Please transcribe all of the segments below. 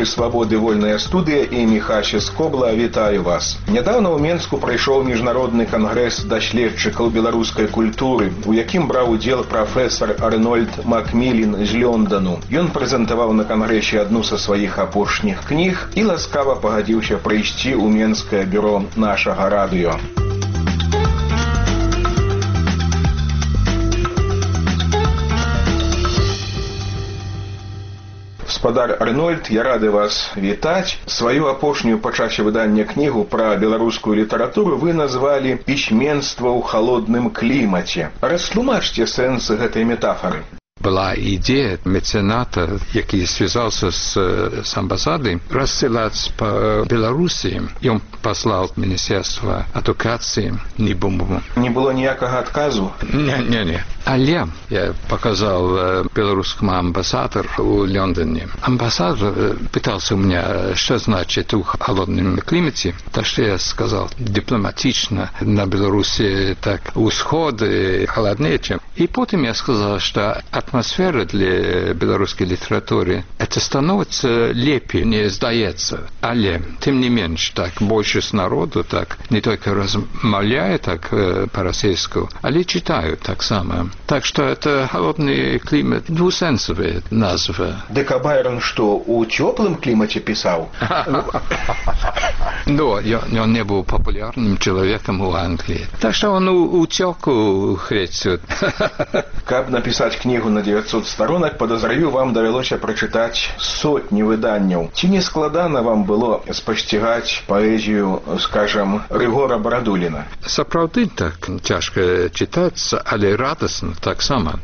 слухачы «Свабоды вольная студыя» і Міхася Скобла, вітаю вас. Нядаўна ў Менску прайшоў міжнародны кангрэс даследчыкаў беларускай культуры, у якім браў удзел прафесар Арнольд Макмілін з Лёндану. Ён прэзентаваў на кангрэсе адну са сваіх апошніх кніг і ласкава пагадзіўся прыйсці ў менскае бюро нашага радыё. Гаспадар Арнольд, я рады вас вітаць. Сваю апошнюю па часе выдання кнігу пра беларускую літаратуру вы назвалі «Пісьменства ў халодным клімаце». Растлумачце сэнс гэтай метафоры. Была идея мецената, який связался с амбассадой, рассылать по Беларуси. И он послал в Министерство адукации Нибумбуму. Не было ніякага отказу? Не. Але я показал белорусскому амбассадору в Лондоне. Амбассадор пытался у меня, что значит в холодном климате. Так что я сказал дипломатично, на Беларуси так усходы холоднее, чем. И потом я сказал, что атмосфера для белорусской литературы это становится лепее, не сдается. Але, тем не меньше, так больше с народу, так не только размовляют так по-российски, але читают так само. Так что это холодный климат, двусенсовая назва. Дык Байрон что, у теплом климате писал? Но он не был популярным человеком в Англии. Так что он утеку хрецет. Каб написать книгу на 900 сторонок, подозраю, вам давялося прочитать сотни выданняў. Ці не складана вам было спасцігаць паэзію, скажем, Рыгора Барадуліна? Сапраўды так цяжка читаться, але радостно так само.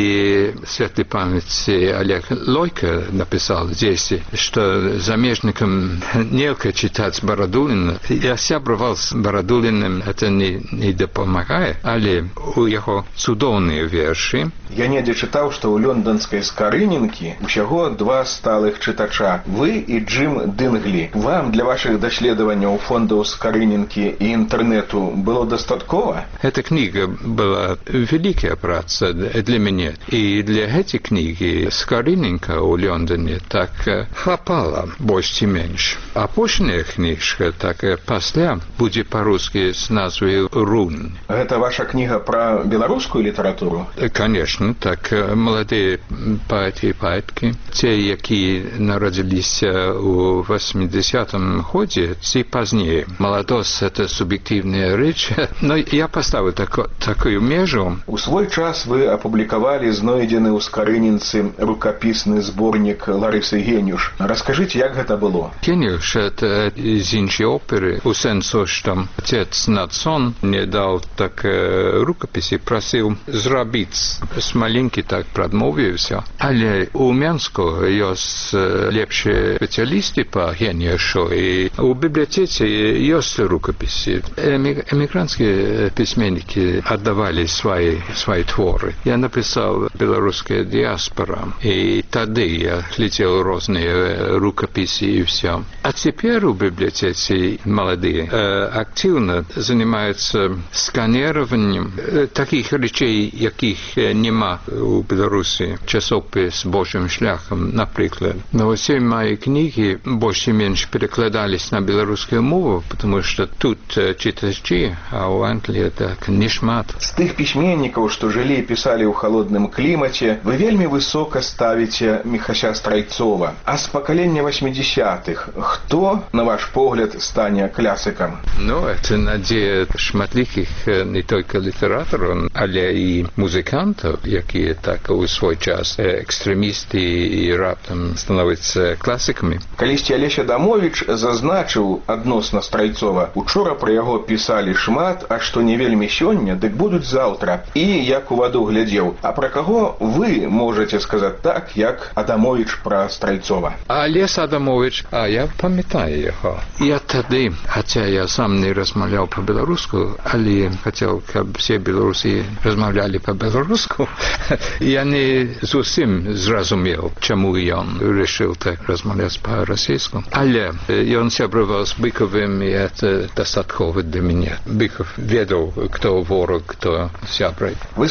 И светлой памяти Олег Лойко написал здесь, что замежникам нельзя читать Барадулина. Я сябравал с Барадулиным, это не допомагает, але у его цудоўныя вершы. Я недзе чытаў, што ў лёнданскай скарынінкі усяго два сталых чытача. Вы і Джим Дынглі. Вам для ваших даследаванняў фондаў скарынінкі і інтэрнэту было дастаткова? Эта книга была великая праца для меня. И для этой книги скарынінка ў Лондоне так хапала больш ці менш. Апошняя книжка так пасля будзе па-русски з назвай «Рун». Гэта ваша кніга пра беларускую літаратуру? Конечно, так молодые поэты и поэтки, те, які народилися у 80-м году, ці позднее. Молодость – это субъективная речь, но я поставил такую межу. У свой час вы опубликовали знойдзены ў скарынінцы рукапісны зборнік Ларысы Генюш. Расскажите, як гэта было? Генюш – это из іншай оперы, у сенсу, что отец Надсон мне дал так рукописи, просил зрабіць. Маленький так прадмовіўся. Але у Менску ёсць лепшыя спецыялісты па Генюшу, і у бібліятэцы ёсць рукапісы. Эмігранцкія пісьменнікі аддавалі свои творы. Я написал «Белорусская диаспора», и тады я глядел розныя рукописи и все. А теперь у библиотеки молодые активно занимаются сканированием таких речей, яких нема у Беларуси. Часопис «Божьим шляхом», например. Но все мои книги больше-меньше перекладались на белорусскую мову, потому что тут читачи, а у Англии так не шмат. З тых пісьменнікаў, што жылі і пісалі ў халодным клімаце, вы вельмі высока ставіце Міхася Страйцова. А з пакалення 80-х хто, на ваш погляд, стане клясыкам? Ну, это надзея шматлікіх не только літаратараў, але і музыкантаў, якія так у свой час экстрэмісты і раптам становяцца класікамі. Калісьці Алесь Адамовіч зазначыў адносна Страйцова: учора пра яго пісалі шмат, а што не вельмі сёння, дык будуць заўтра. І як у ваду глядзеў. А пра каго вы можаце сказаць так, як Адамовіч пра Страйцова? Алесь Адамовіч, я памятаю яго. Я тады, хаця я сам не размаўляў па-беларуску, але хацеў, каб все беларусы размаўлялі па-беларуску, я не зусім зразумеў, чаму ён решил так размаўляць па-расійску. Але ён сябраваў з Быковым, і это дастаткова для мяне. Быков ведаў, кто ворог, кто сябры. Вы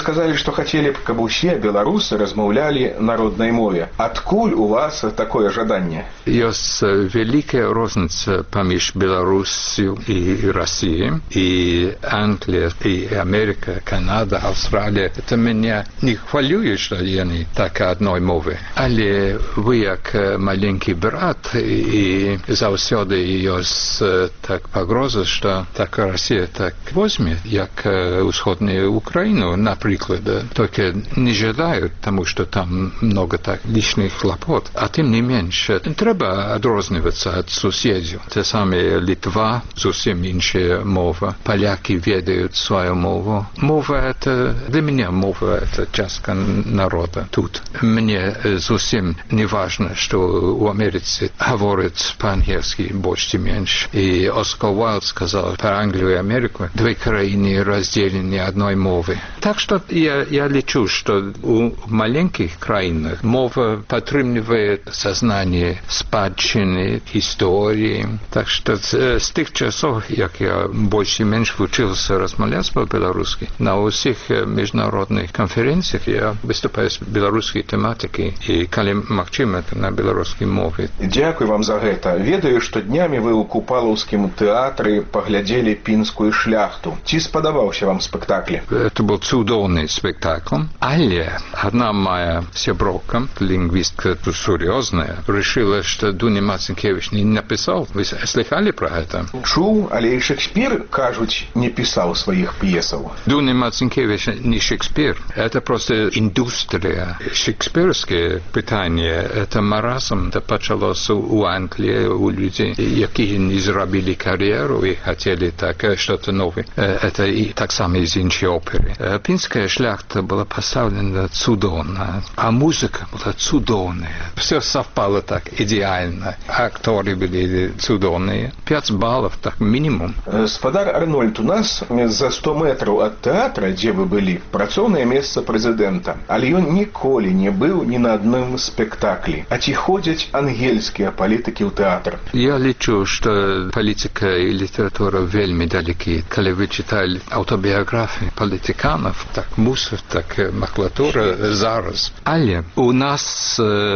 сказали, что хотели бы, каб усе белорусы размаўлялі на родной мове. Откуль у вас такое жаданне? Есть великая разница паміж Беларусью и Россией, и Англия, и Америка, Канада, Австралия. Это меня не хвалює, что они так одной мовы. Але вы, как маленький брат, и завсёды есть так погроза, что так Россия так возьмет, як усходную Украину, например, только не желают, потому что там много так лишних хлопот. А тем не меньше, треба отрозниваться от соседей. Те самые Литва, совсем иншая мова. Поляки ведают свою мову. Мова это, для меня мова это часть народа тут. Мне совсем не важно, что у Америцы говорят по-английски больше меньше. И Оскар Уайлд сказал про Англию и Америку, две краины разделены одной мовой. Так что я лечу, что у маленьких краинах мова подтримливает сознание спадщины, истории. Так что с тех часов, как я больше-меньше учился размовлять по-белорусски, на всех международных конференциях я выступаю с белорусской тематикой и коли магчыма это на белорусской мове. Дякую вам за это. Ведаю, что днями вы у Купалаўскім тэатры поглядели пінскую шляхту. Ці спадабаўся вам спектакль? Это был цудоўный спектакль. Але одна моя сяброўка, лингвистка серьезная, решила, что Дуня Марцинкевич не написал. Вы слыхали про это? Чуў, але і Шекспир, кажуць, не писал своих пьесаў. Дуня Марцинкевич не Шекспир. Это просто индустрия. Шекспирские питания, это маразм. Это началось у Англии, у людей, которые не зробили карьеру и хотели так что-то новое. Это и так само из іншей оперы. Пинская шляхта была поставлена цудовно, а музыка была цудовная. Все совпало так идеально. Актеры были цудовные. 5 баллов, так минимум. Спадар Арнольд, у нас за 100 метров от театра, где вы были, працоўнае место президента. Але ён ніколі не был ни на одном спектакле. А ці ходят ангельские политики в театр? Я лечу, что политика и литература вельми далеки. Когда вы читали автобиографии политиканов, так мусор, так макулатура зараз. Але у нас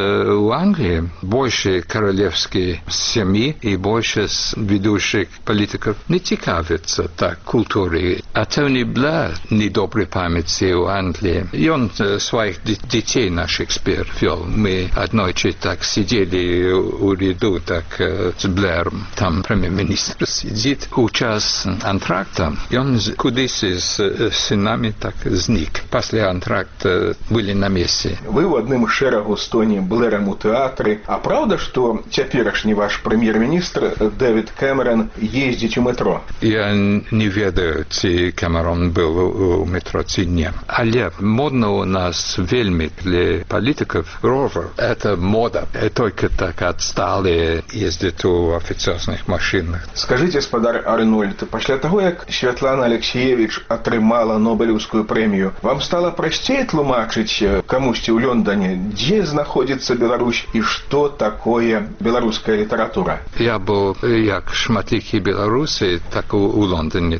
в Англии больше королевские семьи и больше ведущих политиков не цікавятся так культурой. А Тони Блэр недоброй памяти в Англии. И он своих детей на Шекспир вел. Мы однойче так сидели у ряду так с Блэром. Там премьер-министр сидит. У час антракта. И он кудись с сынами так зник. После антракта были на месте. Вы в одном шерагу с Тони Блэром у театре. А правда, что теперешний ваш премьер-министр Дэвид Кэмерон ездит у метро? Я не ведаю, ці Кэмерон был у метро, ці не. Але модно у нас вельми для политиков ровер. Это мода. Только так отсталые ездят у официозных машинах. Скажите, спадар Арнольд, пасля того, як Святлана Алексеевич атрымала Нобелевскую премию, вам стало простей тлумачить камусьці ў Лондоне, где находится Беларусь и что такое белорусская литература? Я был, як шматлікі белорусы, так у Лондоне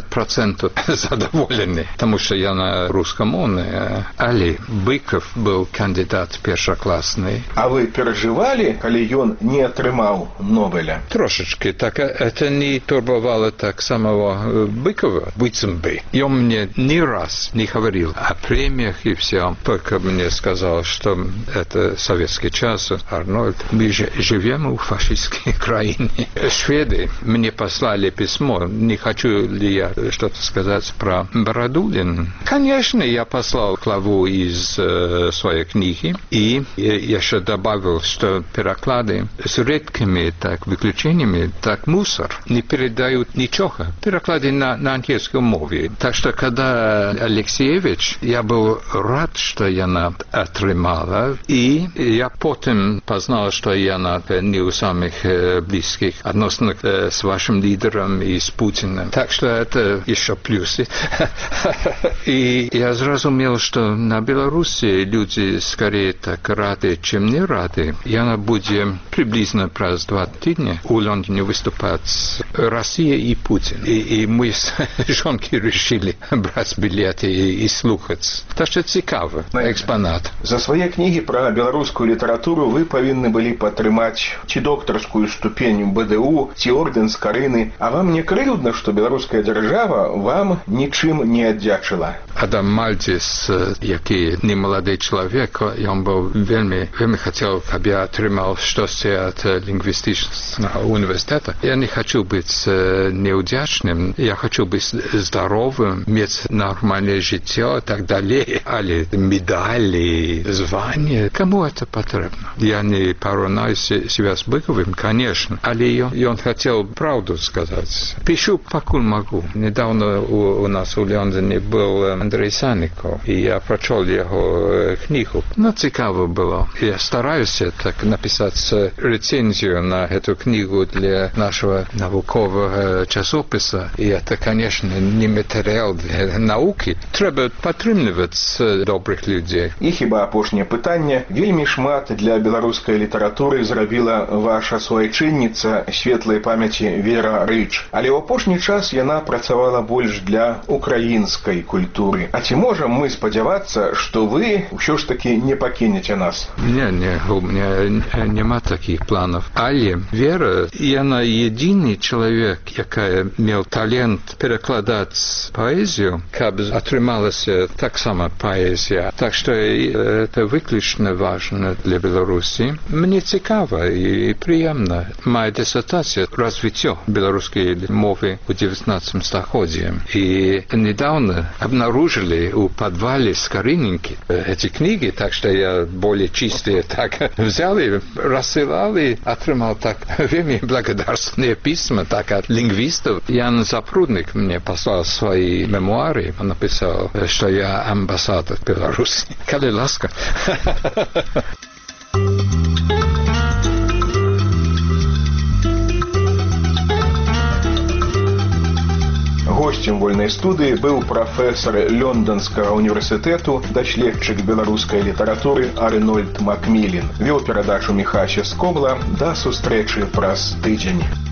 50% задоволены, потому что я на русском мове. Але Быков был кандидат першаклассный. А вы переживали, коли ён не атрымаў Нобеля? Трошечки. Так это не турбовало так самого Быкова, быцем бы. И он мне ни раз не говорил о премиях и все. Только мне сказал, что это советский час, Арнольд. Мы живем в фашистской краине. Шведы мне послали письмо. Не хочу ли я что-то сказать про Бородулин? Конечно, я послал главу из своей книги. И я еще добавил, что переклады с редкими так выключениями, так мусор, не передают ничего. Переклады на английском мове. Так что, когда Алексеевич, я был рад, что она отрымала. И я потом познал, что она не у самых близких отношений с вашим лидером и с Путиным. Так что это еще еще плюсы. И я зрозумел, что на Беларуси люди скорее так рады, чем не рады. Я буду приблизно праз 2 тижня у Лондоне выступать Россия и Путин. И мы с жонкой решили брать билеты и слухать. Так что цікаво, экспонат. За свои книги про белорусскую литературу вы повинны были подтримать чи докторскую ступень БДУ, чи орден Скарыны. А вам не крыўдна, что белорусская держава вам ничем не отдячила? Адам Мальдис, який не молодий чоловік, він був вельми хотів, щоб я отримав щось від лінгвістичного університету. Я не хочу бути неудячним, я хочу бути здоровим, мати нормальне життя і так далі. Але медалі, звання, кому це потрібно? Я не порівняю себе з Быковым, конечно, але він хотів правду сказати. Пишу, поки можу. Недавно у нас у Лондоні був Андрей Санников, і я прочел його книгу. Ну, цікаво було. Я стараюся так написати рецензію на цю книгу для нашого наукового часопису. І це, звісно, не матеріал для науки. Треба підтримувати добрих людей. І хіба апошнє питання. Вельмі шмат для беларускай літаратури зробила ваша суайчынніца светлай памяці Вера Рыч. Але ў апошні час яна працавала больш для украінскай культуры. А ці можам мы спадзявацца, што вы ўсё ж таки не пакінеце нас? Не, у меня нема таких планов. Але Вера, яна єдиний чоловік, який мав талант перекладати поезію, каб отрималася так само поезія. Так що це виключно важливо для Білорусі. Мені цікаво і приємно. Моя дисертація «Розвиття білоруської мови у 19 столітті». І недавно обнаружили у подвале Скарынинки эти книги, так что я более чистые так взял и рассылал, и отримал так вельми благодарственные письма так от лингвистов. Ян Запрудник мне послал свои мемуары, он написал, что я амбассадор Беларуси. Коли ласка. Гостем вольнай студыі быў прафесар Лондонскага універсітэту, даследчык беларускай літаратуры Арнольд Макмілін. Вёў перадачу Міхася Скобла. Да сустрэчы праз тыдзень.